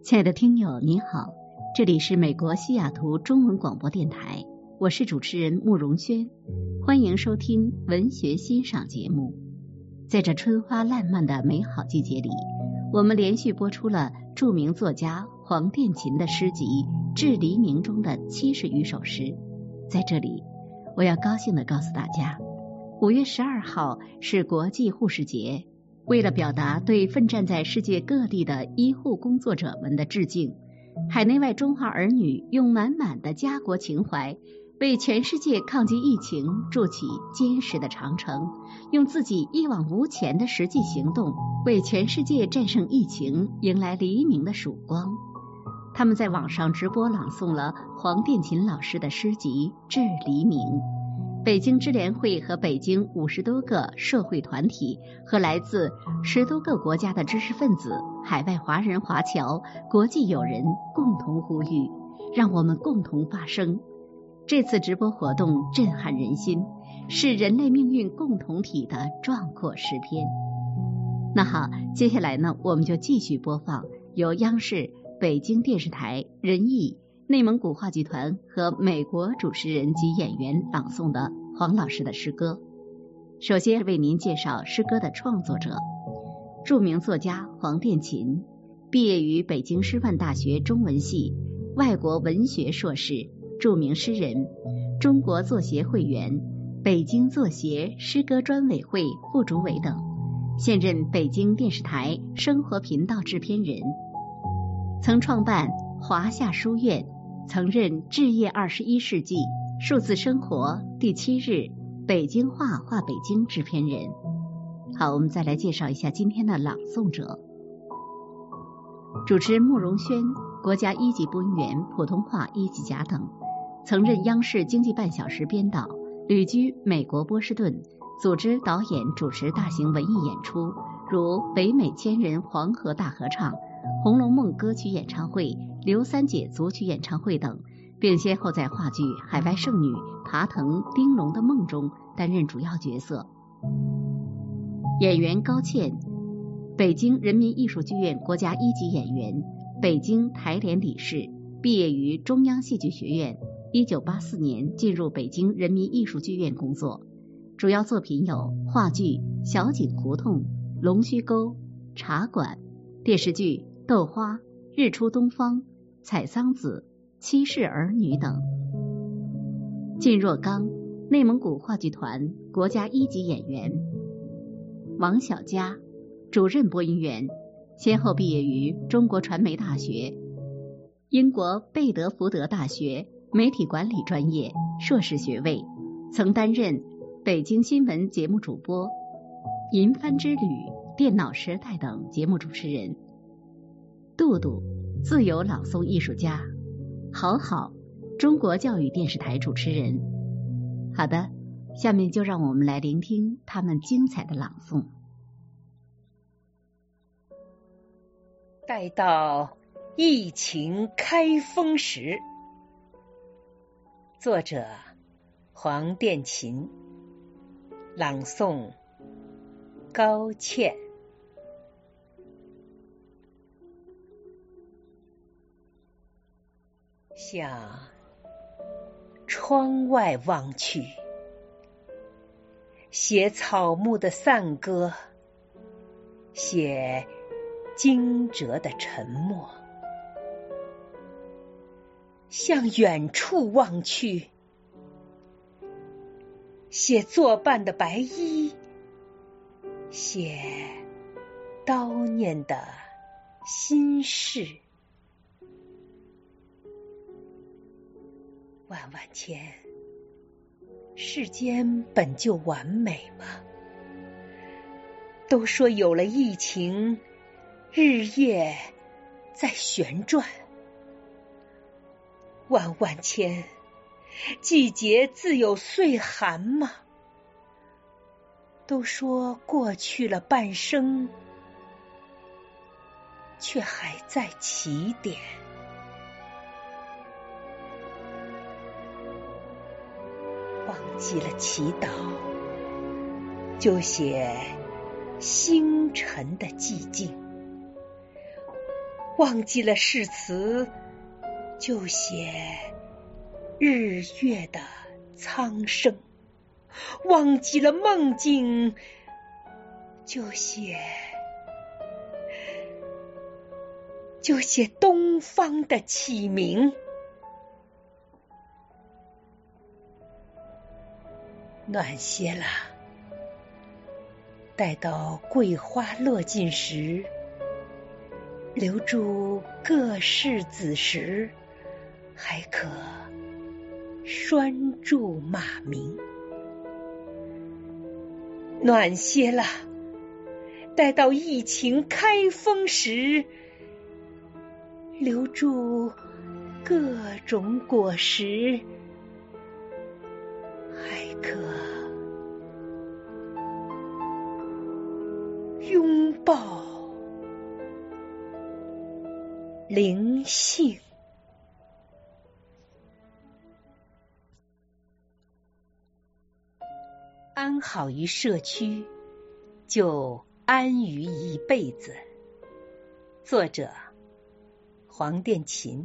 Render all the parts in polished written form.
亲爱的听友你好，这里是美国西雅图中文广播电台，我是主持人慕容轩，欢迎收听文学欣赏节目。在这春花烂漫的美好季节里，我们连续播出了著名作家黄殿琴的诗集《至黎明》中的70余首诗。在这里，我要高兴地告诉大家，5月12号是国际护士节。为了表达对奋战在世界各地的医护工作者们的致敬，海内外中华儿女用满满的家国情怀，为全世界抗击疫情筑起坚实的长城，用自己一往无前的实际行动，为全世界战胜疫情迎来黎明的曙光。他们在网上直播朗诵了黄殿琴老师的诗集《至黎明》。北京支联会和北京50多个社会团体和来自10多个国家的知识分子、海外华人华侨、国际友人共同呼吁，让我们共同发声。这次直播活动震撼人心，是人类命运共同体的壮阔诗篇。那好，接下来呢，我们就继续播放由央视、北京电视台、人艺、内蒙古话剧团和美国主持人及演员朗诵的黄老师的诗歌。首先为您介绍诗歌的创作者，著名作家黄殿琴，毕业于北京师范大学中文系，外国文学硕士，著名诗人，中国作协会员，北京作协诗歌专委会副主委等，现任北京电视台生活频道制片人，曾创办华夏书院，曾任置业21世纪数字生活第7日北京话话北京制片人。好，我们再来介绍一下今天的朗诵者。主持人慕容轩，国家1级播音员，普通话1级甲等，曾任央视经济半小时编导，旅居美国波士顿，组织导演主持大型文艺演出，如北美千人黄河大合唱、红楼梦歌曲演唱会、刘三姐组曲演唱会等，并先后在话剧《海外圣女》、爬藤、丁龙的梦中担任主要角色。演员高倩，北京人民艺术剧院国家1级演员，北京台联理事，毕业于中央戏剧学院，1984年进入北京人民艺术剧院工作，主要作品有话剧《小井胡同》、龙须沟、茶馆，电视剧《豆花》、日出东方、采桑子、七世儿女等。靳若刚，内蒙古话剧团国家1级演员。王小佳，主任播音员，先后毕业于中国传媒大学、英国贝德福德大学媒体管理专业硕士学位，曾担任北京新闻节目主播、银帆之旅、电脑时代等节目主持人。杜杜，自由朗诵艺术家。好好，中国教育电视台主持人。好的，下面就让我们来聆听他们精彩的朗诵。 待到疫情开封时，作者黄殿琴，朗诵高倩。向窗外望去，写草木的散歌，写惊蛰的沉默。向远处望去，写作伴的白衣，写叨念的心事。万万千，世间本就完美吗？都说有了疫情，日夜在旋转。万万千，季节自有岁寒吗？都说过去了半生，却还在起点。忘记了祈祷，就写星辰的寂静； 忘记了誓词，就写日月的苍生；忘记了梦境，就写东方的启明。暖些了，待到桂花落尽时，留住各世子时，还可拴住马鸣。暖些了，待到疫情开封时，留住各种果实，还可拥抱灵性。安好于社区，就安于一辈子。作者：黄殿琴，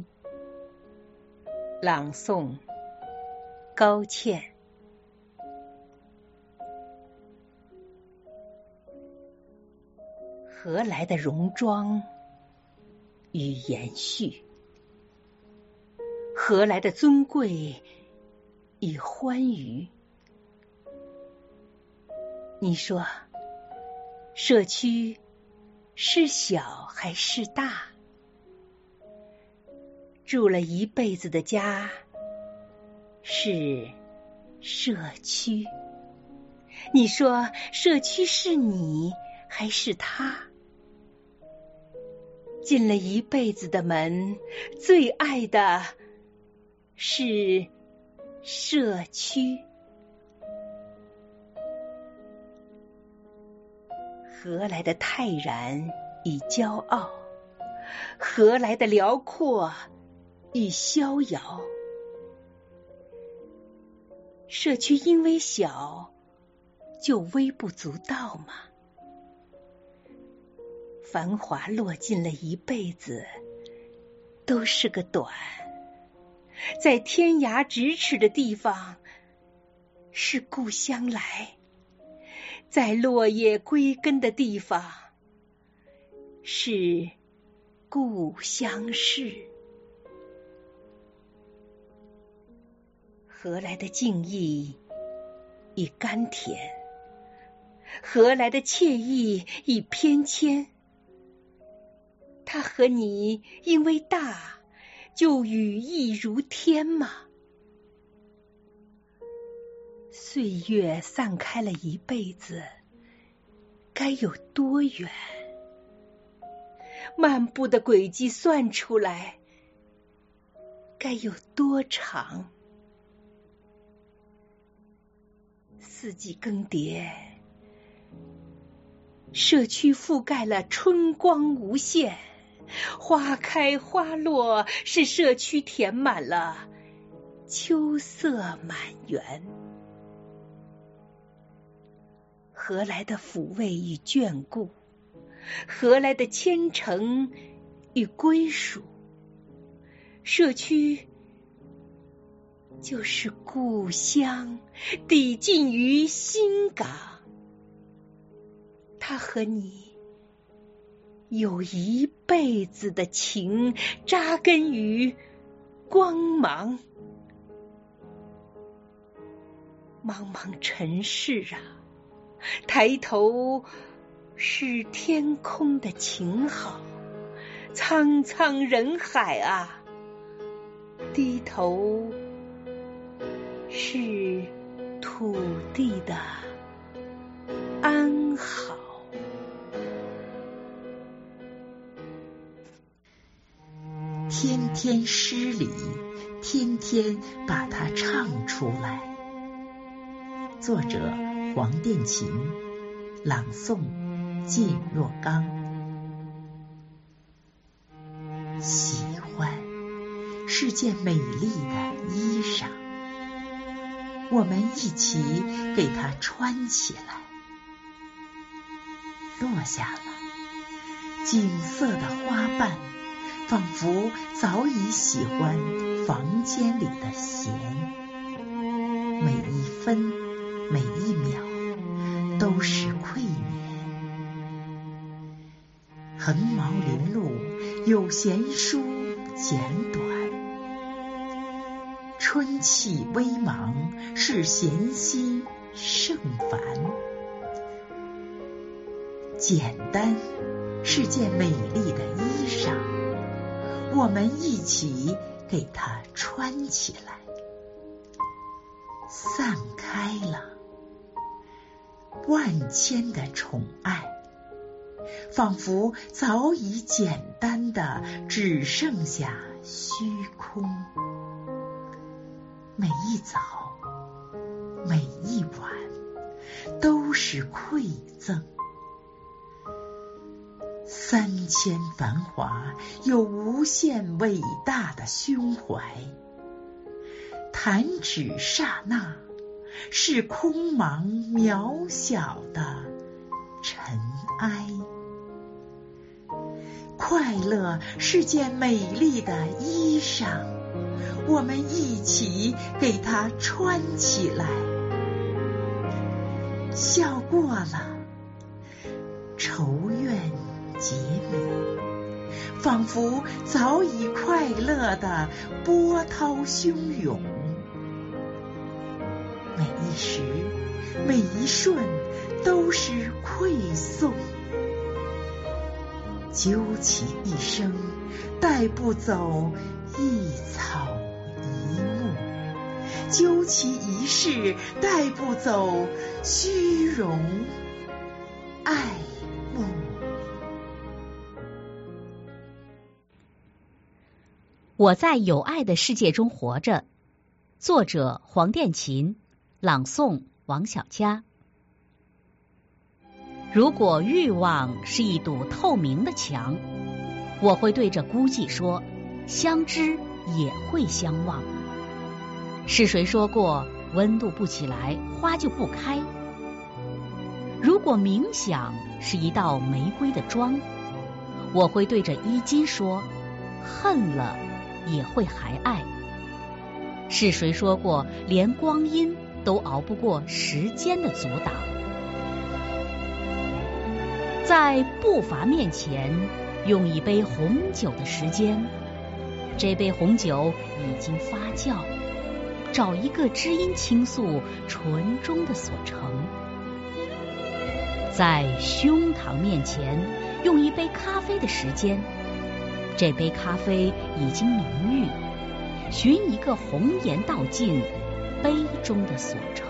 朗诵：高倩。何来的戎装与延续？何来的尊贵与欢愉？你说，社区是小还是大？住了一辈子的家是社区。你说，社区是你还是他？进了一辈子的门，最爱的是社区。何来的泰然与骄傲？何来的辽阔与逍遥？社区因为小，就微不足道吗？繁华落尽了一辈子，都是个短。在天涯咫尺的地方，是故乡来；在落叶归根的地方，是故乡事。何来的静意与甘甜？何来的惬意与偏跹？它和你因为大，就羽翼如天吗？岁月散开了一辈子，该有多远？漫步的轨迹算出来，该有多长？四季更迭，社区覆盖了春光无限，花开花落，使社区填满了秋色满园。何来的抚慰与眷顾？何来的虔诚与归属？社区就是故乡，抵近于心港。它和你有一辈子的情，扎根于光芒。茫茫尘世啊，抬头是天空的晴好；苍苍人海啊，低头是土地的安好。 天天诗里，天天把它唱出来。作者：黄殿琴，朗诵：靳若刚。喜欢是件美丽的衣裳，我们一起给它穿起来。落下了，锦色的花瓣仿佛早已喜欢房间里的闲，每一分每一秒都是馈勉。横毛林路有闲书简短，春气微茫是闲心盛繁。简单是件美丽的衣裳，我们一起给它穿起来。散开了万千的宠爱，仿佛早已简单的只剩下虚空。每一早每一晚都是馈赠。3000繁华有无限伟大的胸怀，弹指刹那是空茫渺小的尘埃。快乐是件美丽的衣裳，我们一起给它穿起来。笑过了，愁怨结泯，仿佛早已快乐的波涛汹涌。每一时每一瞬都是馈送，究其一生带不走一草一木，究其一世带不走虚荣爱慕。 我在有爱的世界中活着，作者黄殿琴，朗诵王小佳。如果欲望是一堵透明的墙，我会对着孤寂说，相知也会相忘。是谁说过，温度不起来，花就不开？如果冥想是一道玫瑰的妆，我会对着衣襟说，恨了也会还爱。是谁说过，连光阴都熬不过时间的阻挡？在步伐面前，用一杯红酒的时间，这杯红酒已经发酵，找一个知音倾诉纯中的所成。在胸膛面前，用一杯咖啡的时间，这杯咖啡已经浓郁，寻一个红颜道尽，杯中的所成。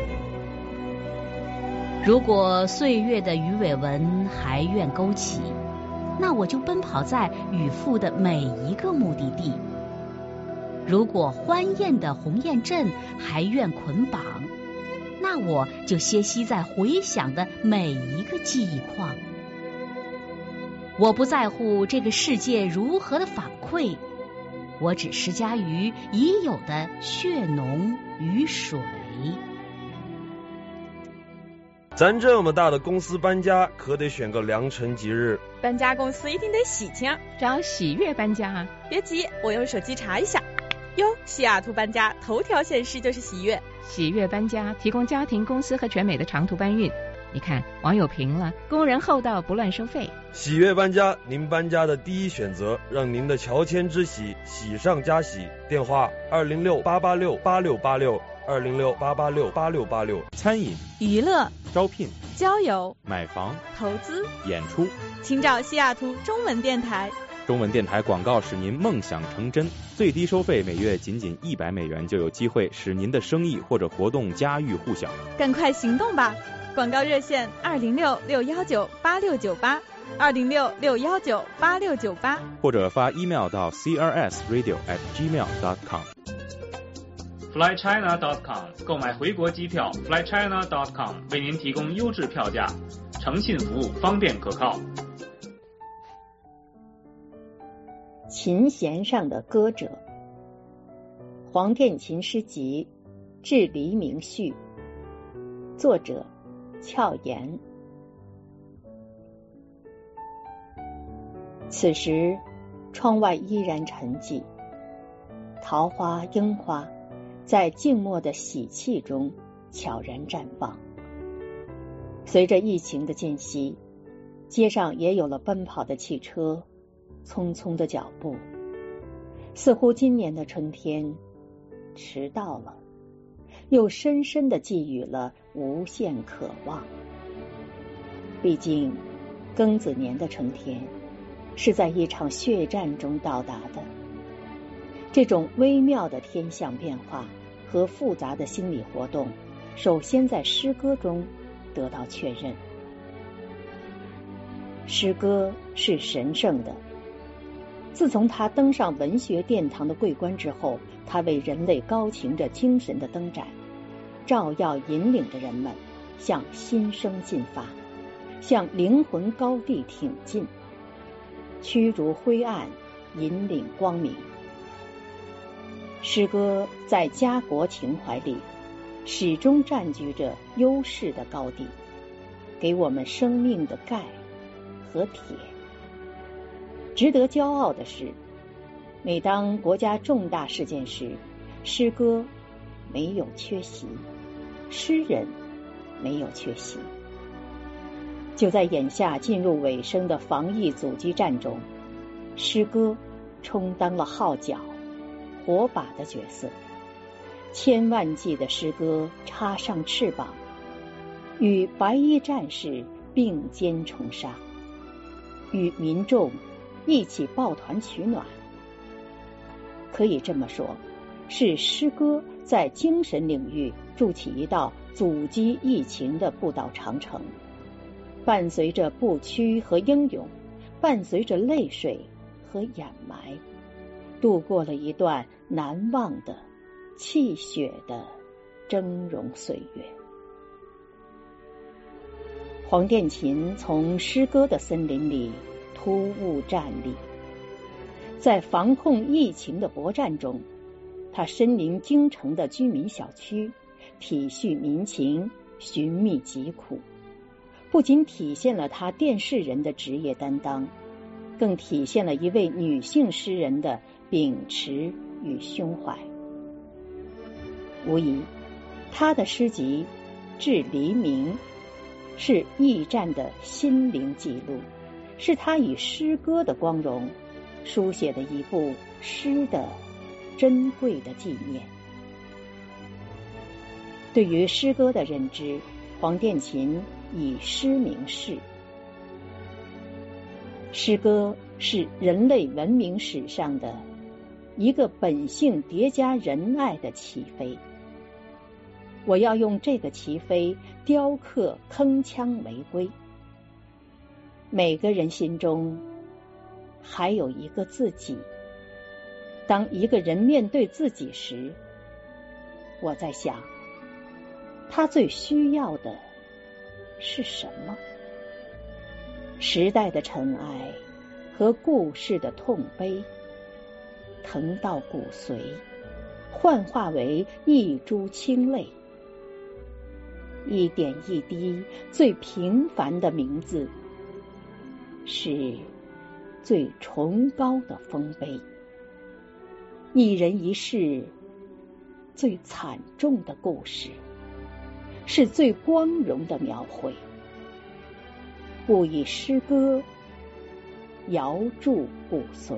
如果岁月的鱼尾纹还愿勾起，那我就奔跑在与父的每一个目的地。如果欢宴的鸿雁阵还愿捆绑，那我就歇息在回响的每一个记忆框。我不在乎这个世界如何的反馈，我只施加于已有的血浓与水。 咱这么大的公司搬家，可得选个良辰吉日。 搬家公司一定得喜庆， 找喜悦搬家啊！ 别急，我用手机查一下。哟，西雅图搬家头条显示就是喜悦。 喜悦搬家提供家庭、公司和全美的长途搬运。你看，网友评了，工人厚道，不乱收费。 喜悦搬家，您搬家的第一选择，让您的乔迁之喜喜上加喜。电话206-886-8686，206-886-8686。 餐饮、 娱乐、 招聘、 交友、 买房、 投资、 演出， 请找西雅图中文电台。 中文电台广告使您梦想成真，最低收费每月仅$100就有机会使您的生意或者活动家喻户晓。 赶快行动吧！广告热线206-619-8698，206-619-8698， 或者发 email 到 crsradio@gmail.com。flychina.com 购买回国机票 ，flychina.com 为您提供优质票价，诚信服务，方便可靠。 琴弦上的歌者，黄殿琴诗集《致黎明序》，作者俏妍。此时窗外依然沉寂，桃花、樱花在静默的喜气中悄然绽放。随着疫情的间隙，街上也有了奔跑的汽车，匆匆的脚步，似乎今年的春天迟到了，又深深地寄予了无限渴望。毕竟庚子年的春天是在一场血战中到达的，这种微妙的天象变化和复杂的心理活动，首先在诗歌中得到确认。诗歌是神圣的，自从他登上文学殿堂的桂冠之后，他为人类高擎着精神的灯盏，照耀引领着人们向新生进发，向灵魂高地挺进，驱逐灰暗，引领光明。诗歌在家国情怀里始终占据着优势的高地，给我们生命的钙和铁。值得骄傲的是，每当国家重大事件时，诗歌没有缺席，诗人没有缺席。就在眼下进入尾声的防疫阻击战中，诗歌充当了号角、火把的角色。千万计的诗歌插上翅膀，与白衣战士并肩冲杀，与民众一起抱团取暖。可以这么说，是诗歌在精神领域筑起一道阻击疫情的步道长城，伴随着不屈和英勇，伴随着泪水和掩埋，度过了一段难忘的泣血的峥嵘岁月。黄殿琴从诗歌的森林里突兀站立，在防控疫情的搏战中，他身临京城的居民小区，体恤民情，寻觅疾苦，不仅体现了他电视人的职业担当，更体现了一位女性诗人的秉持与胸怀。无疑，他的诗集《至黎明》是驿站的心灵记录，是他以诗歌的光荣书写的一部诗的珍贵的纪念。对于诗歌的认知，黄殿琴以诗明示。诗歌是人类文明史上的一个本性叠加仁爱的起飞。我要用这个起飞雕刻铿锵玫瑰。每个人心中还有一个自己。当一个人面对自己时，我在想，他最需要的是什么？时代的尘埃和故事的痛悲，疼到骨髓，幻化为一株清泪。一点一滴最平凡的名字，是最崇高的丰碑。一人一世最惨重的故事，是最光荣的描绘。故以诗歌遥祝骨髓。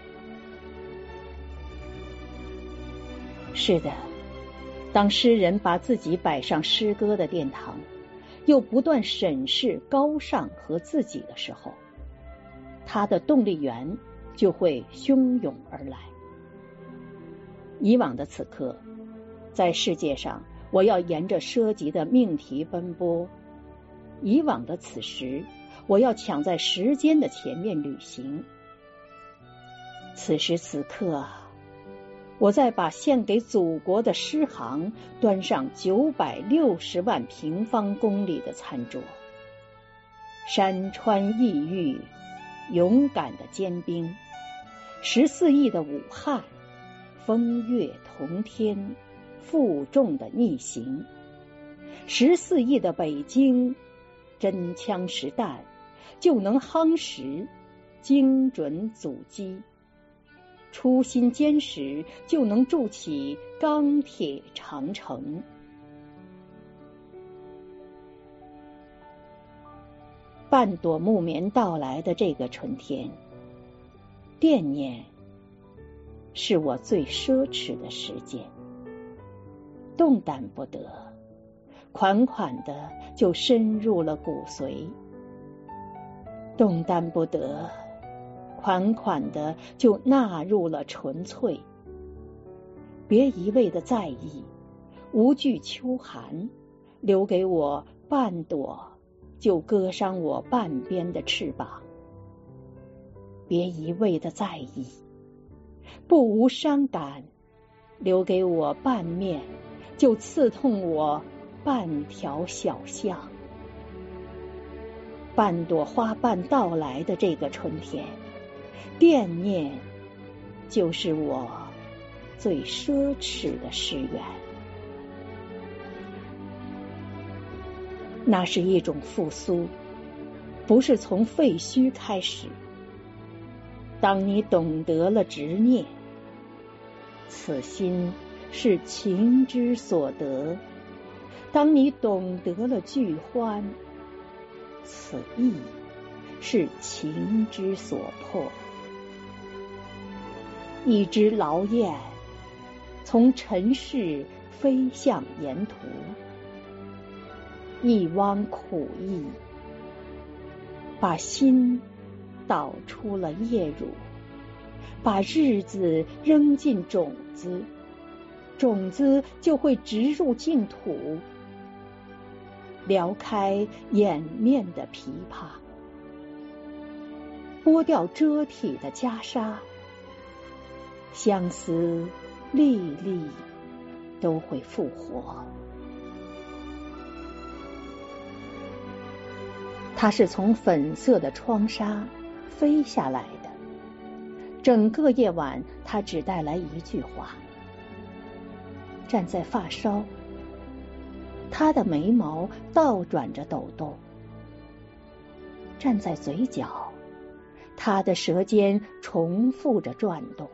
是的，当诗人把自己摆上诗歌的殿堂，又不断审视高尚和自己的时候，他的动力源就会汹涌而来。以往的此刻，在世界上我要沿着奢极的命题奔波；以往的此时，我要抢在时间的前面旅行。此时此刻啊，我在把献给祖国的诗行端上960万平方公里的餐桌。山川异域，勇敢的坚冰；14亿的武汉，风月同天，负重的逆行；14亿的北京，真枪实弹就能夯实，精准阻击， 初心坚实，就能筑起钢铁长城。半朵木棉到来的这个春天，惦念是我最奢侈的时间。动弹不得，款款的就深入了骨髓；动弹不得，款款的就纳入了纯粹。别一味的在意，无惧秋寒，留给我半朵，就割伤我半边的翅膀。别一味的在意，不无伤感，留给我半面，就刺痛我半条小巷。半朵花瓣到来的这个春天，惦念就是我最奢侈的誓愿。那是一种复苏，不是从废墟开始。当你懂得了执念，此心是情之所得；当你懂得了聚欢，此意是情之所迫。一只劳雁从尘世飞向沿途，一汪苦意，把心导出了夜乳，把日子扔进种子，种子就会植入净土，撩开掩面的琵琶，剥掉遮体的袈裟，相思粒粒都会复活。它是从粉色的窗纱飞下来的，整个夜晚它只带来一句话。站在发梢，他的眉毛倒转着抖动；站在嘴角，他的舌尖重复着转动。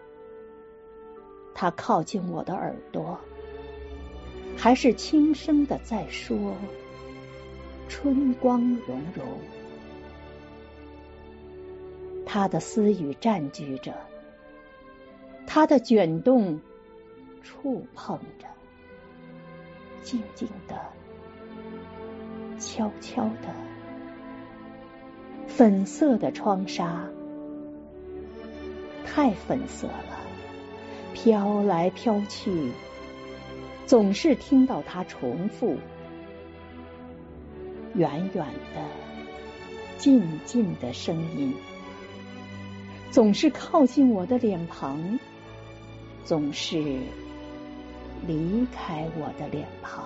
他靠近我的耳朵，还是轻声的在说春光融融。他的私语占据着，他的卷动触碰着，静静的，悄悄的。粉色的窗纱太粉色了，飘来飘去，总是听到它重复，远远的，静静的声音，总是靠近我的脸庞，总是离开我的脸庞。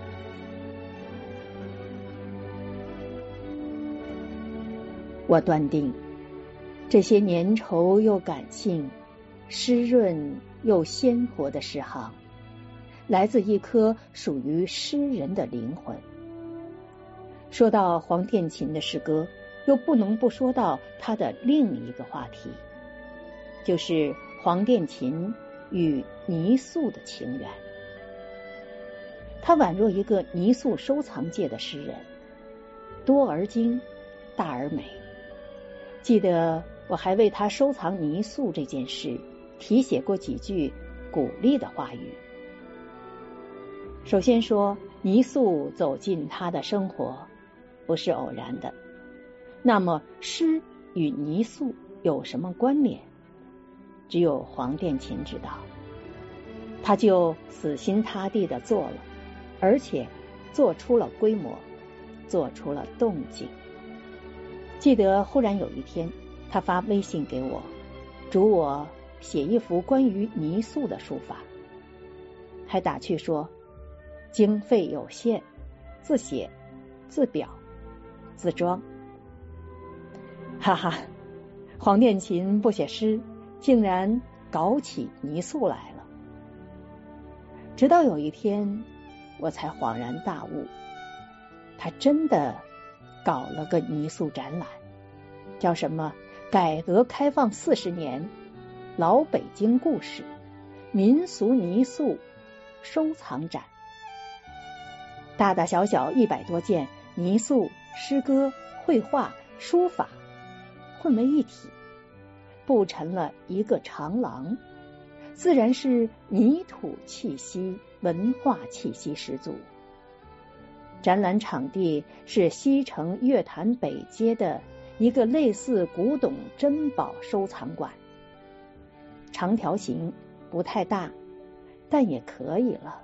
我断定，这些粘稠又感性、湿润又鲜活的诗行，来自一颗属于诗人的灵魂。说到黄殿琴的诗歌，又不能不说到他的另一个话题，就是黄殿琴与泥塑的情缘。他宛若一个泥塑收藏界的诗人，多而精，大而美。记得我还为他收藏泥塑这件事题写过几句鼓励的话语。首先说，泥塑走进他的生活不是偶然的，那么诗与泥塑有什么关联？只有黄殿琴知道。他就死心塌地地做了，而且做出了规模，做出了动静。记得忽然有一天，他发微信给我，嘱我写一幅关于泥塑的书法，还打趣说经费有限，自写自表自装。哈哈，黄殿琴不写诗，竟然搞起泥塑来了。直到有一天，我才恍然大悟，他真的搞了个泥塑展览，叫什么改革开放40年老北京故事民俗泥塑收藏展，大大小小100多件泥塑、诗歌、绘画、书法混为一体，布成了一个长廊，自然是泥土气息、文化气息十足。展览场地是西城月坛北街的一个类似古董珍宝收藏馆，长条形，不太大，但也可以了。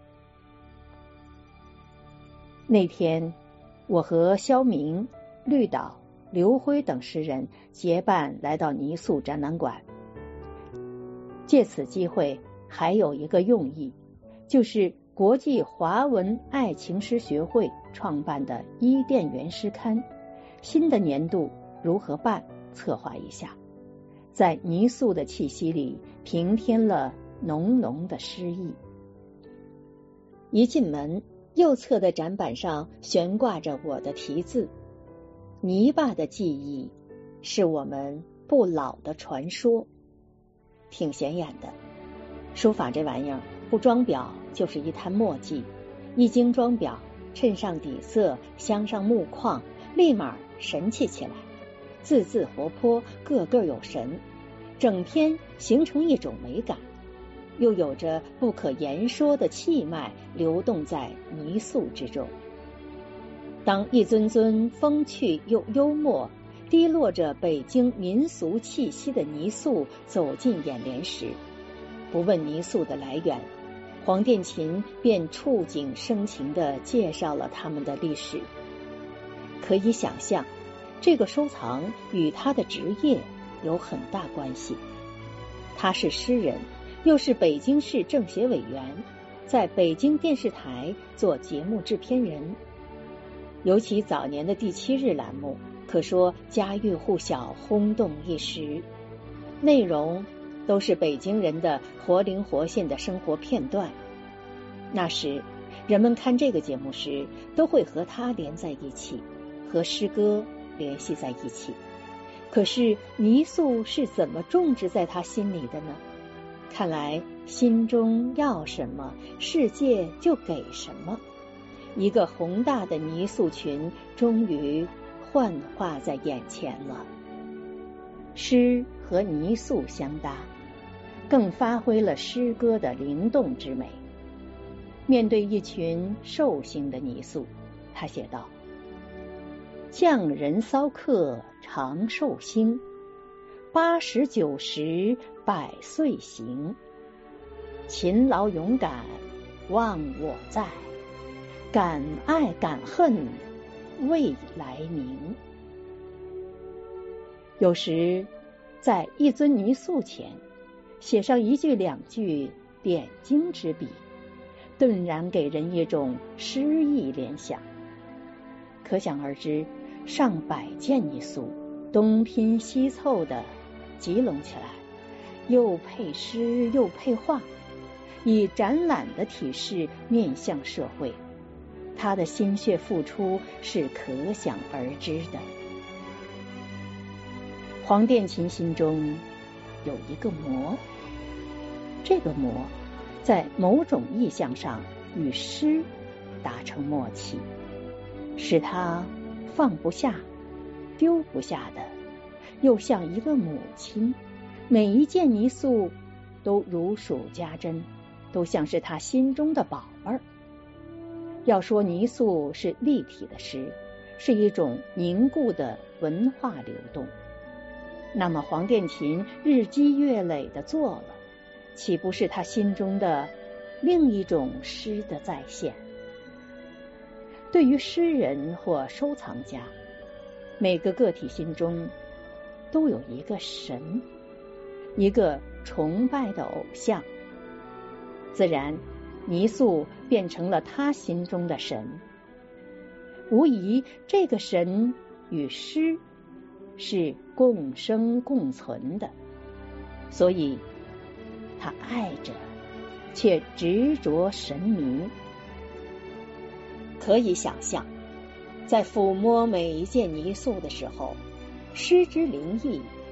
那天，我和肖明、绿岛、刘辉等诗人结伴来到泥塑展览馆。借此机会，还有一个用意，就是国际华文爱情诗学会创办的伊甸园诗刊，新的年度如何办？策划一下，在泥塑的气息里平添了浓浓的诗意。一进门，右侧的展板上悬挂着我的题字：泥巴的记忆是我们不老的传说。挺显眼的，书法这玩意儿不装裱就是一滩墨迹，一经装裱，衬上底色，镶上木框，立马神气起来，字字活泼，个个有神，整篇形成一种美感，又有着不可言说的气脉流动在泥塑之中。当一尊尊风趣又幽默，滴落着北京民俗气息的泥塑走进眼帘时，不问泥塑的来源，黄殿琴便触景生情地介绍了他们的历史。可以想象，这个收藏与他的职业有很大关系。他是诗人，又是北京市政协委员，在北京电视台做节目制片人。尤其早年的第7日栏目，可说家喻户晓，轰动一时，内容都是北京人的活灵活现的生活片段。那时人们看这个节目时，都会和他连在一起，和诗歌联系在一起。可是泥塑是怎么种植在他心里的呢？看来心中要什么，世界就给什么。一个宏大的泥塑群终于幻化在眼前了。诗和泥塑相搭，更发挥了诗歌的灵动之美。面对一群寿星的泥塑，他写道：匠人骚客长寿星，80、90百岁行，勤劳勇敢望我在，敢爱敢恨未来明。有时在一尊泥塑前写上1句2句点睛之笔，顿然给人一种诗意联想。可想而知，上百件泥塑东拼西凑的集拢起来，又配诗又配画，以展览的体式面向社会，他的心血付出是可想而知的。黄殿琴心中有一个魔，这个魔在某种意象上与诗达成默契，使他放不下、丢不下的，又像一个母亲，每一件泥塑都如数家珍，都像是他心中的宝贝儿。要说泥塑是立体的诗，是一种凝固的文化流动，那么黄殿琴日积月累地做了，岂不是他心中的另一种诗的再现？对于诗人或收藏家，每个个体心中都有一个神，一个崇拜的偶像，自然泥塑变成了他心中的神。无疑这个神与诗是共生共存的，所以他爱着，却执着神迷。可以想象，在抚摸每一件泥塑的时候，诗之灵异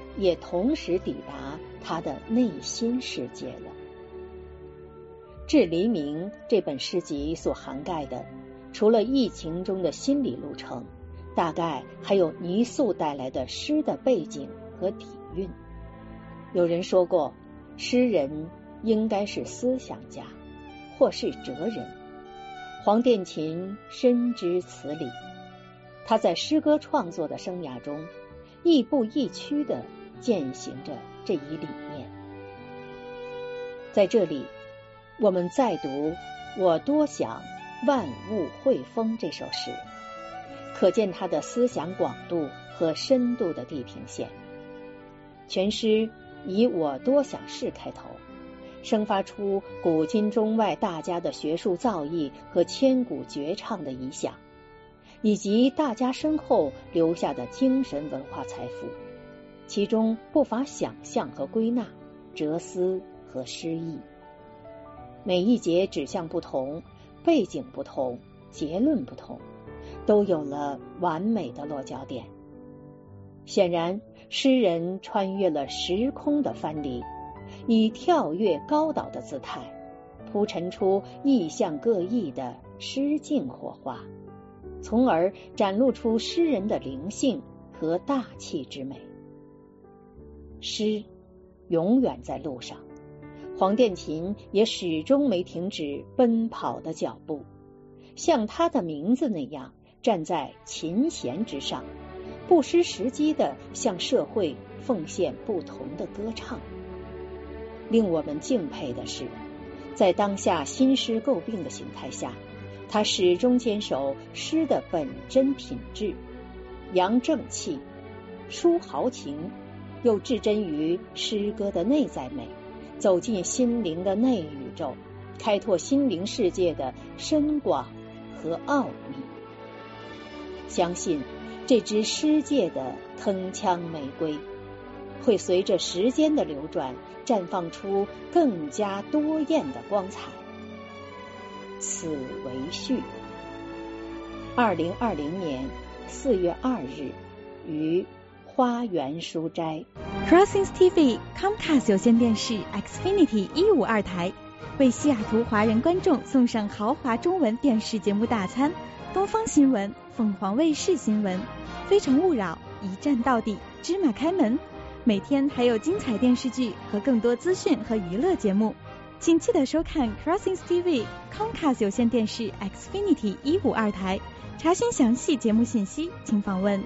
也同时抵达他的内心世界了。《致黎明》这本诗集所涵盖的，除了疫情中的心理路程，大概还有泥塑带来的诗的背景和底蕴。有人说过，诗人应该是思想家，或是哲人。黄殿琴深知此理，他在诗歌创作的生涯中，亦步亦趋地践行着这一理念。在这里，我们再读我多想万物汇丰这首诗，可见他的思想广度和深度的地平线。全诗以我多想事开头，生发出古今中外大家的学术造诣和千古绝唱的遗响，以及大家身后留下的精神文化财富，其中不乏想象和归纳、哲思和诗意。每一节指向不同，背景不同，结论不同，都有了完美的落脚点。显然，诗人穿越了时空的藩篱，以跳跃高岛的姿态，铺陈出意象各异的诗境火花，从而展露出诗人的灵性和大气之美。诗永远在路上，黄殿琴也始终没停止奔跑的脚步，像他的名字那样站在琴弦之上，不失时机地向社会奉献不同的歌唱。令我们敬佩的是，在当下新诗诟病的形态下，他始终坚守诗的本真品质，扬正气，抒豪情，又置身于诗歌的内在美，走进心灵的内宇宙，开拓心灵世界的深广和奥秘。相信这支诗界的铿锵玫瑰，会随着时间的流转，绽放出更加多艳的光彩。此为序。2020年4月2日于花园书斋。 Crossings TV Comcast 有线电视 Xfinity 152台为西雅图华人观众送上豪华中文电视节目大餐，东方新闻、凤凰卫视新闻、非诚勿扰、一站到底、芝麻开门，每天还有精彩电视剧和更多资讯和娱乐节目，请记得收看 Crossings TV Comcast 有线电视 Xfinity 152台。查询详细节目信息，请访问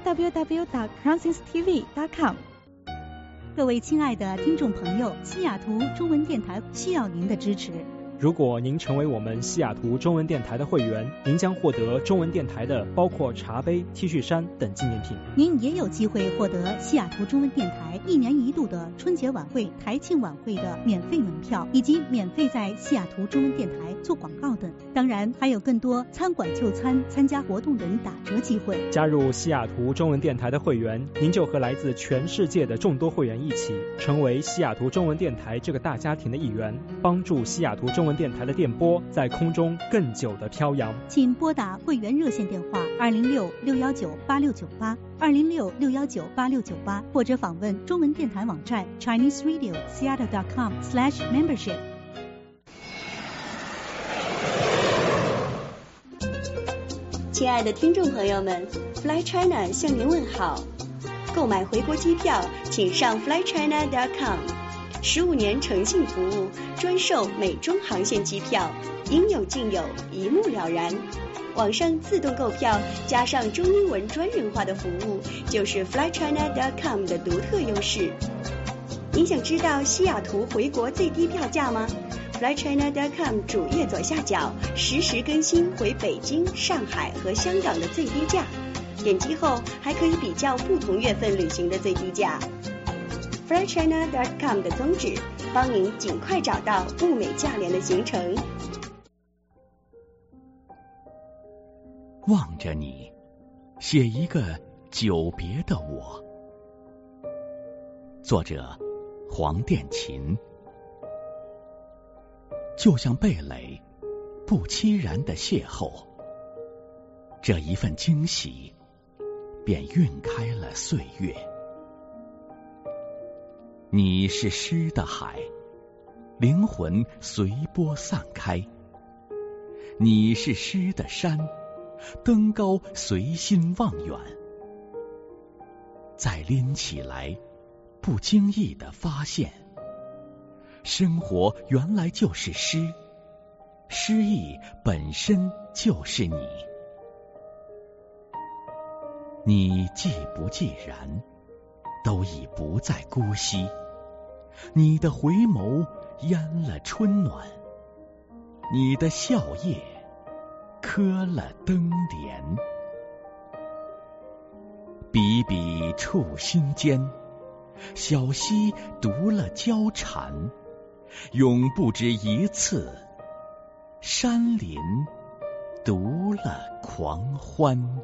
www.crossingstv.com。 各位亲爱的听众朋友，西雅图中文电台需要您的支持。 如果您成为我们西雅图中文电台的会员，您将获得中文电台的包括茶杯、T 恤衫等纪念品。 您也有机会获得西雅图中文电台1年1度的春节晚会、台庆晚会的免费门票，以及免费在西雅图中文电台做广告等。当然，还有更多餐馆就餐、参加活动等打折机会。 加入西雅图中文电台的会员，您就和来自全世界的众多会员一起，成为西雅图中文电台这个大家庭的一员，帮助西雅图中文电台的电波在空中更久的飘扬。 请拨打会员热线电话206-619-8698 206-619-8698，或者访问中文电台网站 ChineseRadio.Seattle.com/membership。 亲爱的听众朋友们， Fly China 向您问好。购买回国机票，请上 FlyChina.com。15年诚信服务，专售美中航线机票，应有尽有，一目了然。网上自动购票加上中英文专人化的服务，就是 FlyChina.com 的独特优势。您想知道西雅图回国最低票价吗？FlyChina.com 主页左下角实时更新回北京、上海和香港的最低价，点击后还可以比较不同月份旅行的最低价。FlyChina.com 的宗旨，帮您尽快找到物美价廉的行程。 望着你，写一个久别的我。作者黄殿琴。就像蓓蕾，不期然的邂逅，这一份惊喜便晕开了岁月。 你是诗的海，灵魂随波散开。你是诗的山，登高随心望远。再拎起来，不经意地发现，生活原来就是诗，诗意本身就是你。你既不既然，都已不再姑息。你的回眸淹了春暖，你的笑靥磕了灯帘。笔笔触心间，小溪读了交缠，永不止一次，山林读了狂欢。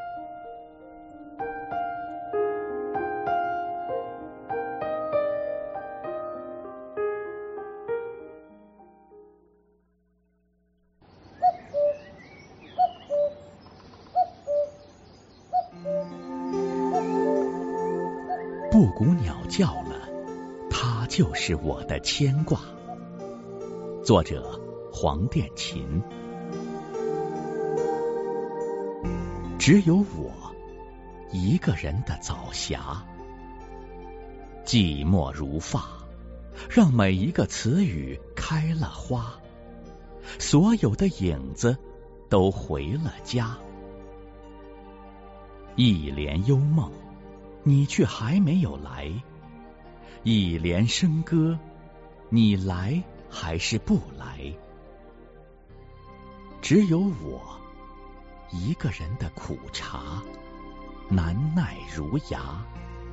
布谷鸟叫了，它就是我的牵挂。作者黄殿琴。只有我一个人的早霞，寂寞如发，让每一个词语开了花，所有的影子都回了家。一帘幽梦，你却还没有来；一帘笙歌，你来还是不来？只有我一个人的苦茶，难耐如牙。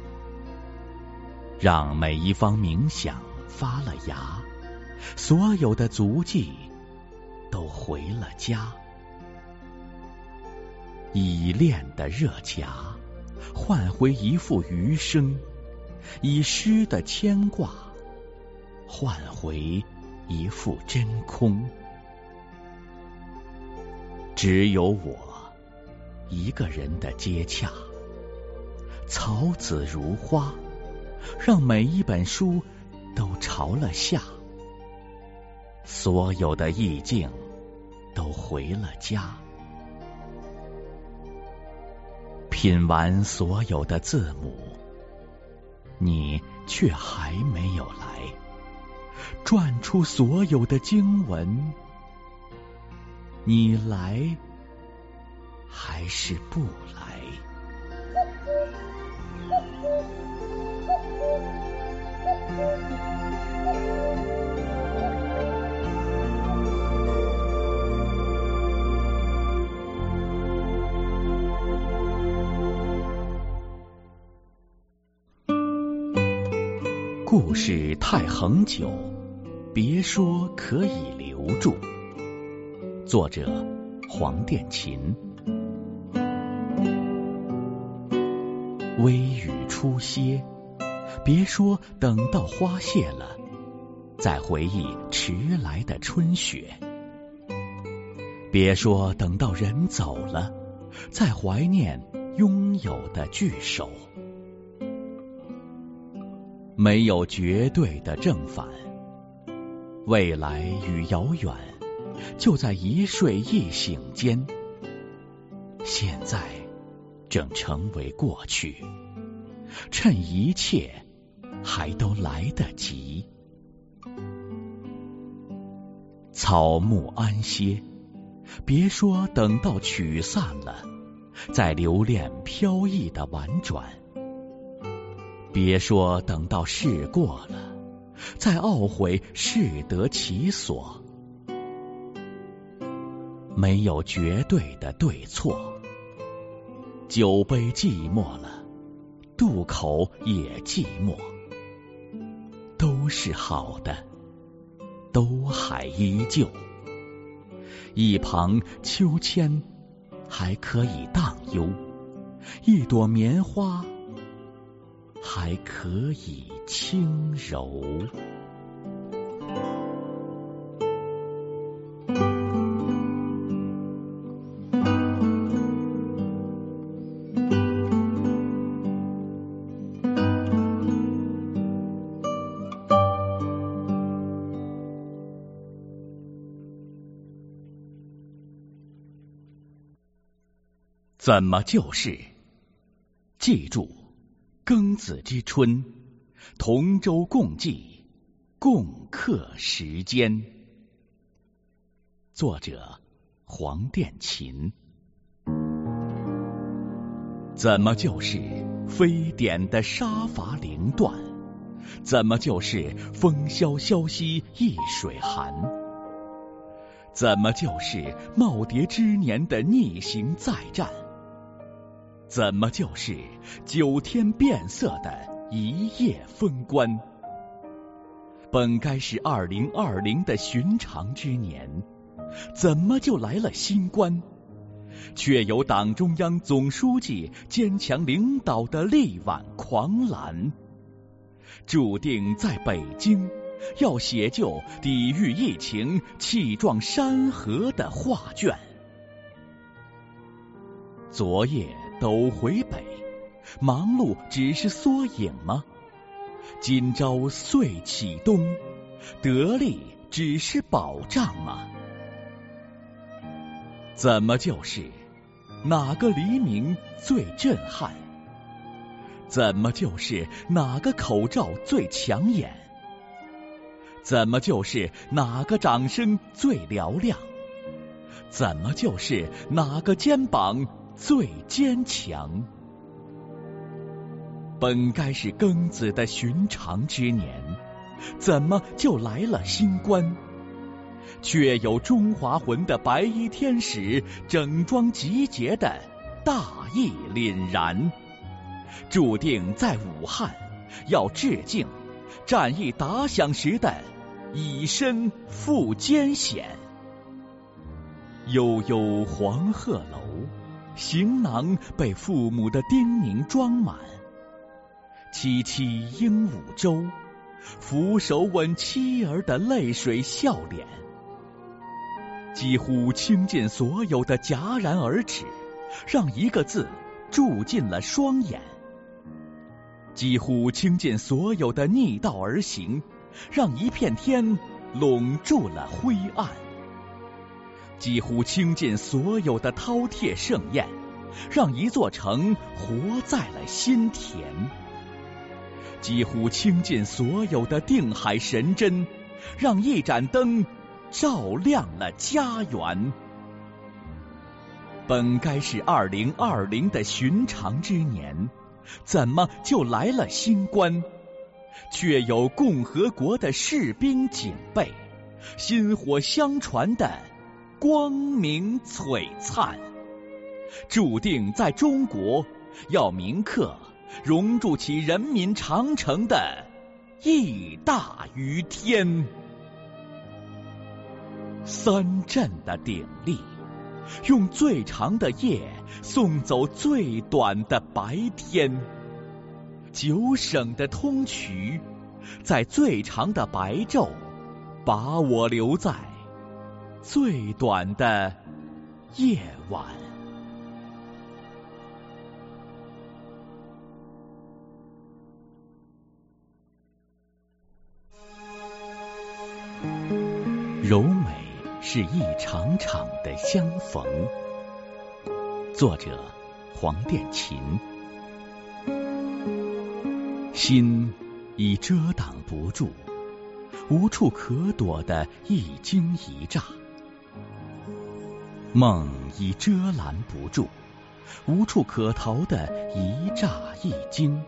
让每一方冥想发了芽，所有的足迹都回了家。以恋的热颊换回一副余生，以诗的牵挂换回一副真空。只有我一个人的接洽，草籽如花，让每一本书都朝了下，所有的意境都回了家。品完所有的字母，你却还没有来；转出所有的经文，你来还是不来？故事太恒久，别说可以留住。作者黄殿琴。微雨初歇，别说等到花谢了，再回忆迟来的春雪。别说等到人走了，再怀念拥有的聚首。没有绝对的正反，未来与遥远就在一睡一醒间。现在正成为过去，趁一切还都来得及。草木安歇，别说等到曲散了，再留恋飘逸的婉转。别说等到事过了，再懊悔适得其所。没有绝对的对错，酒杯寂寞了，渡口也寂寞。都是好的，都还依旧。一旁秋千还可以荡悠，一朵棉花还可以轻柔。 怎么就是？记住，庚子之春，同舟共济，共克时艰。作者黄殿琴。怎么就是非典的杀伐凌乱？怎么就是风萧萧兮易水寒？怎么就是耄耋之年的逆行再战？怎么就是9天变色的一夜封关？本该是2020的寻常之年，怎么就来了新冠？却有党中央总书记坚强领导的力挽狂澜，注定在北京要写就抵御疫情气壮山河的画卷。昨夜斗回北，忙碌只是缩影吗？今朝岁启东，得力只是保障吗？怎么就是哪个黎明最震撼？怎么就是哪个口罩最抢眼？怎么就是哪个掌声最嘹亮？怎么就是哪个肩膀最坚强？本该是庚子的寻常之年，怎么就来了新冠？却有中华魂的白衣天使整装集结的大义凛然，注定在武汉要致敬战役打响时的以身赴艰险。悠悠黄鹤楼，行囊被父母的叮咛装满，萋萋鹦鹉洲，俯首吻妻儿的泪水笑脸。几乎倾尽所有的戛然而止，让一个字住进了双眼；几乎倾尽所有的逆道而行，让一片天笼住了灰暗；几乎倾尽所有的饕餮盛宴，让一座城活在了心田；几乎倾尽所有的定海神针，让一盏灯照亮了家园。本该是2020的寻常之年，怎么就来了新冠？却有共和国的士兵警备，薪火相传的光明璀璨，注定在中国要铭刻熔铸起人民长城的义大于天。3镇的鼎力，用最长的夜送走最短的白天；9省的通衢，在最长的白昼把我留在最短的夜晚。柔美是一场场的相逢。作者黄殿琴。心已遮挡不住，无处可躲的一惊一乍；梦已遮拦不住，无处可逃的一乍一惊。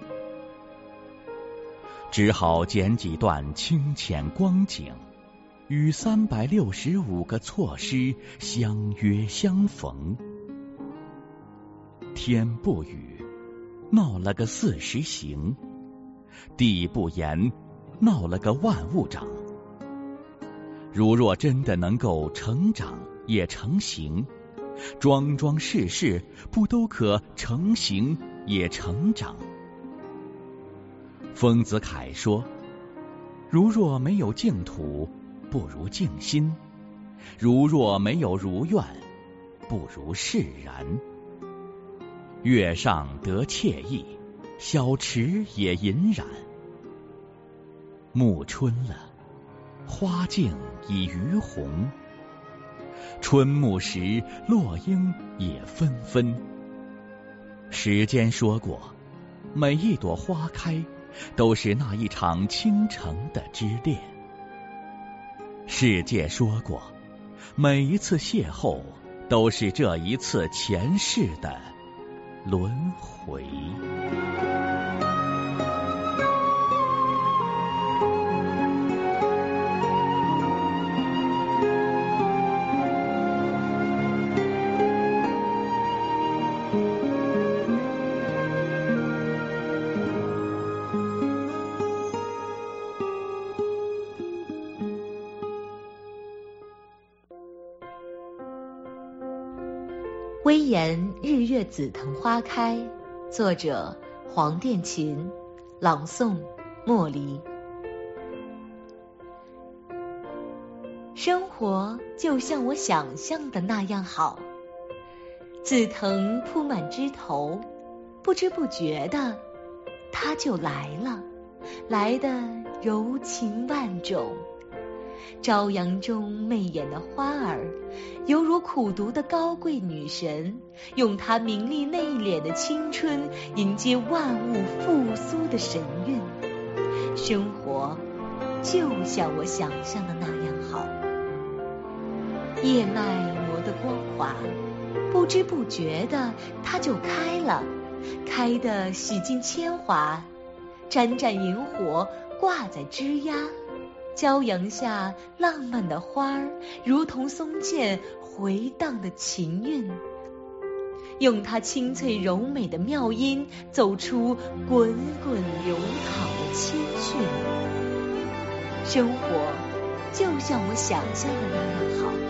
只好捡几段清浅光景，与365个错失相约相逢。天不语，闹了个40行；地不言，闹了个万物长。如若真的能够成长也成形，桩桩事事不都可成形也成长？丰子恺说，如若没有净土，不如静心；如若没有如愿，不如释然。月上得惬意，小池也隐染。暮春了，花径已余红。春暮时，落英也纷纷。 时间说过，每一朵花开都是那一场倾城的之恋。世界说过，每一次邂逅都是这一次前世的轮回。 微言日月紫藤花开，作者黄殿琴，朗诵莫离。生活就像我想象的那样好，紫藤铺满枝头，不知不觉的它就来了，来得柔情万种。朝阳中媚眼的花儿，犹如苦读的高贵女神，用她明丽内敛的青春迎接万物复苏的神韵。生活就像我想象的那样好，叶脉磨得光滑，不知不觉的它就开了，开得洗尽铅华，盏盏萤火挂在枝桠，骄阳下浪漫的花儿，如同松剑回荡的琴韵，用它清脆柔美的妙音，走出滚滚流淌的千绪。生活就像我想象的那样好，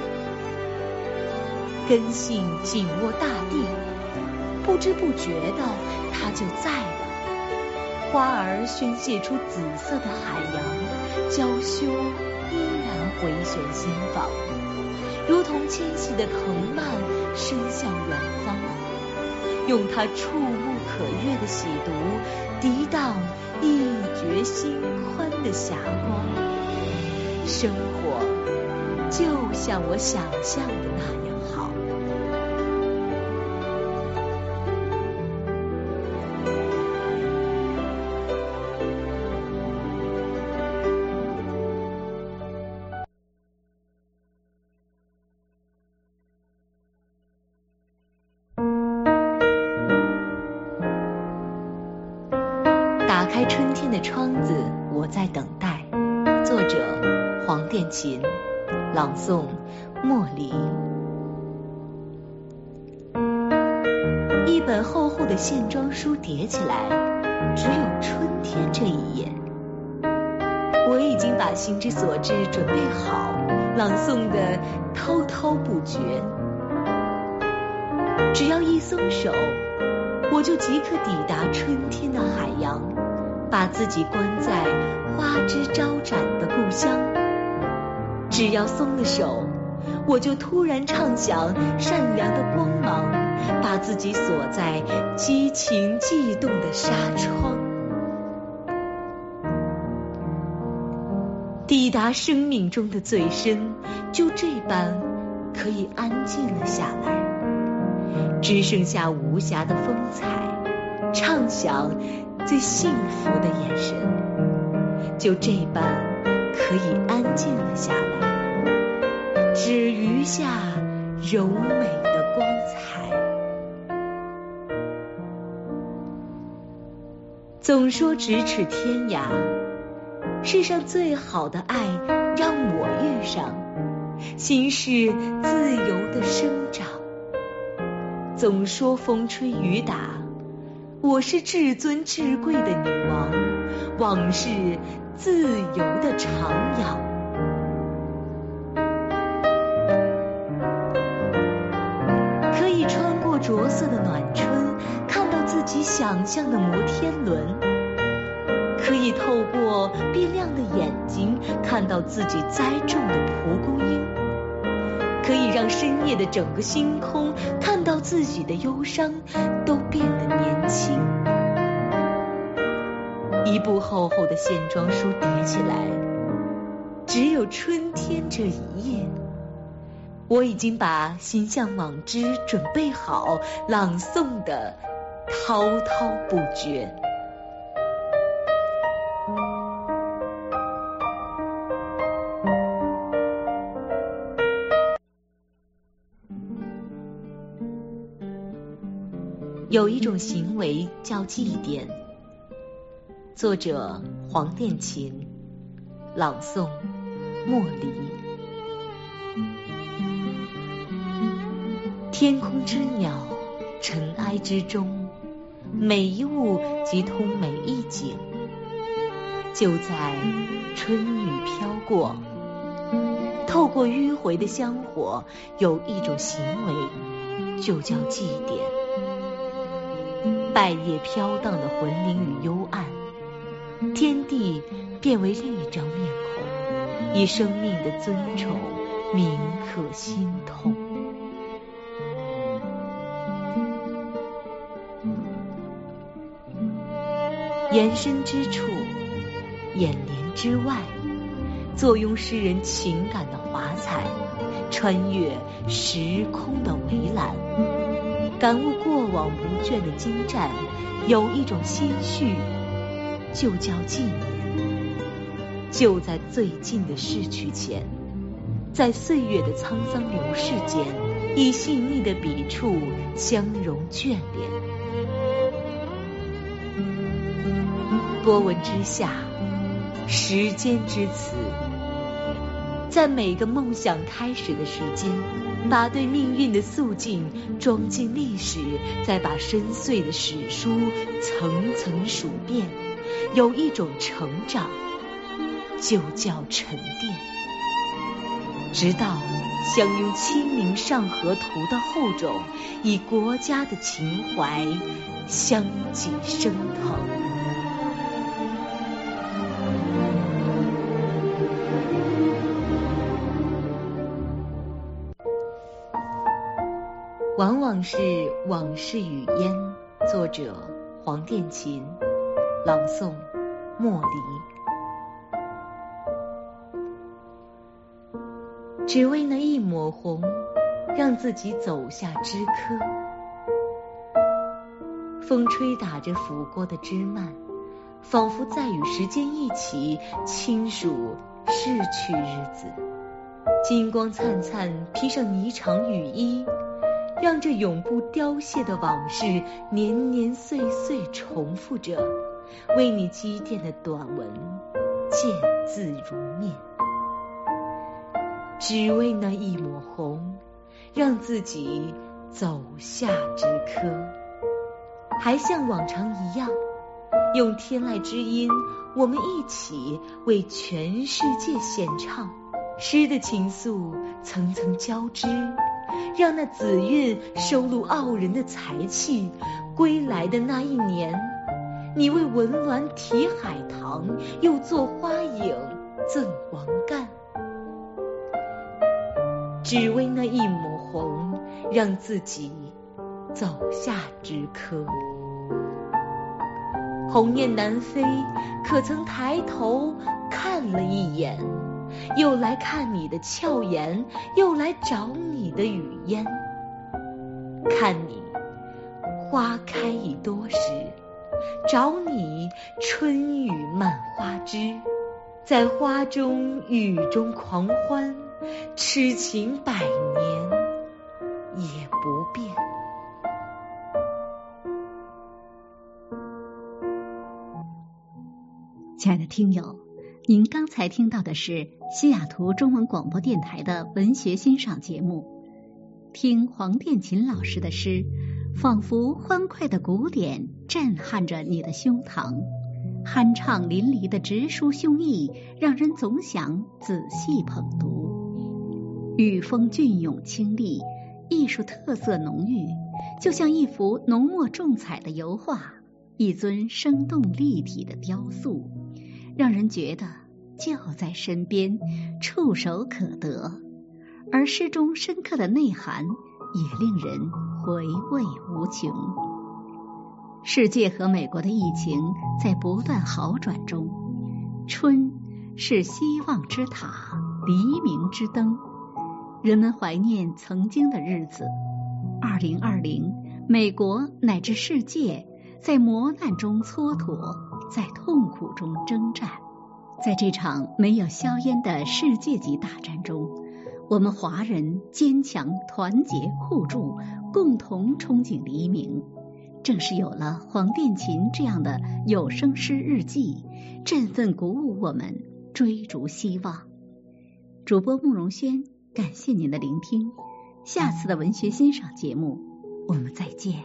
根系紧握大地，不知不觉的它就在了。花儿宣泄出紫色的海洋，娇羞依然回旋心房，如同牵系的藤蔓伸向远方，用它触目可阅的喜读，涤荡一觉心宽的霞光。生活就像我想象的那样好。打开春天的窗子，我在等待。作者黄殿琴，朗诵莫离。一本厚厚的线装书叠起来，只有春天这一页。我已经把心之所至准备好，朗诵的滔滔不绝。只要一松手，我就即可抵达春天的海洋，把自己关在花枝招展的故乡。只要松了手，我就突然畅想善良的光芒，把自己锁在激情悸动的纱窗。抵达生命中的最深，就这般可以安静了下来，只剩下无暇的风采，畅想最幸福的眼神，就这般可以安静了下来，只余下柔美的光彩。总说咫尺天涯，世上最好的爱让我遇上，心是自由的生长。总说风吹雨打，我是至尊至贵的女王，往事自由的徜徉。可以穿过着色的暖春，看到自己想象的摩天轮，可以透过变亮的眼睛，看到自己栽种的蒲公英，可以让深夜的整个星空看到自己的忧伤都变得年轻。一部厚厚的线装书叠起来，只有春天这一页。我已经把心向往之准备好，朗诵的滔滔不绝。有一种行为叫祭奠。作者黄殿琴，朗诵莫离。天空之鸟，尘埃之中，每一物即通每一景。就在春雨飘过，透过迂回的香火，有一种行为就叫祭奠。败叶飘荡的魂灵与幽暗，天地变为另一张面孔，以生命的尊崇铭刻心痛。延伸之处，眼帘之外，坐拥诗人情感的华彩，穿越时空的围栏，感悟过往不倦的精湛，有一种心绪就叫纪念。就在最近的逝去前，在岁月的沧桑流逝间，以细腻的笔触相融眷恋。波纹之下，时间之词，在每个梦想开始的时间，把对命运的肃静装进历史，再把深邃的史书层层数遍，有一种成长就叫沉淀。直到相拥《清明上河图》的厚重，以国家的情怀相继升腾。往往是往事语嫣，作者黄殿琴，朗诵莫离。只为那一抹红，让自己走下枝柯。风吹打着拂过的枝蔓，仿佛在与时间一起轻数逝去日子。金光灿灿披上霓裳羽衣，让这永不凋谢的往事年年岁岁重复着，为你积淀的短文渐自如面。只为那一抹红，让自己走下枝柯。还像往常一样，用天籁之音，我们一起为全世界献唱。诗的情愫层层交织，让那紫韵收录傲人的才气。归来的那一年，你为文鸾题海棠，又作花影赠王干。只为那一抹红，让自己走下枝柯。鸿雁南飞，可曾抬头看了一眼？又来看你的俏颜，又来找你的语嫣。看你花开已多时，找你春雨满花枝。在花中雨中狂欢，痴情百年也不变。 亲爱的听友，您刚才听到的是西雅图中文广播电台的文学欣赏节目。听黄殿琴老师的诗，仿佛欢快的鼓点震撼着你的胸膛，酣畅淋漓的直抒胸臆，让人总想仔细捧读。语风隽永清丽，艺术特色浓郁，就像一幅浓墨重彩的油画，一尊生动立体的雕塑，让人觉得就在身边，触手可得。而诗中深刻的内涵也令人回味无穷。世界和美国的疫情在不断好转中，春是希望之塔，黎明之灯。人们怀念曾经的日子，2020 美国乃至世界在磨难中蹉跎，在痛苦中征战。在这场没有硝烟的世界级大战中，我们华人坚强团结互助，共同憧憬黎明。正是有了黄殿琴这样的有声诗日记，振奋鼓舞我们追逐希望。主播慕容轩，感谢您的聆听，下次的文学欣赏节目我们再见。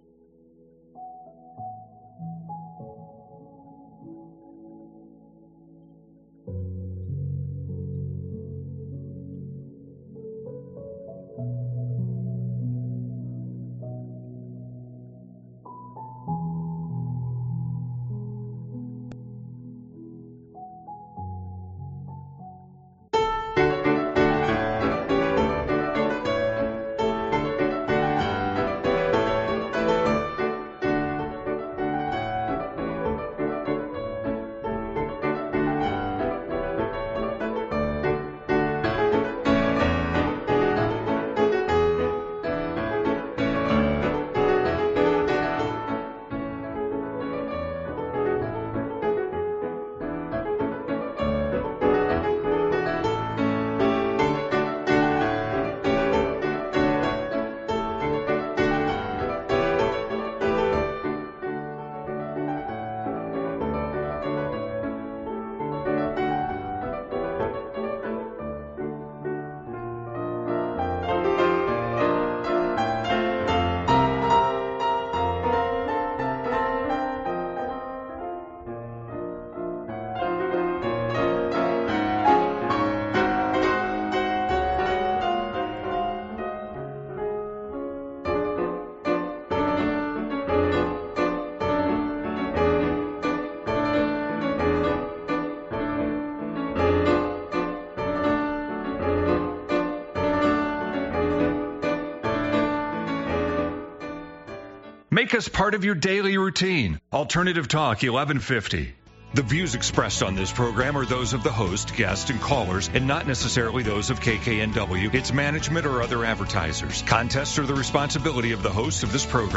Make us part of your daily routine. Alternative Talk 1150. The views expressed on this program are those of the host, guests, and callers, and not necessarily those of KKNW, its management, or other advertisers. Contests are the responsibility of the host of this program.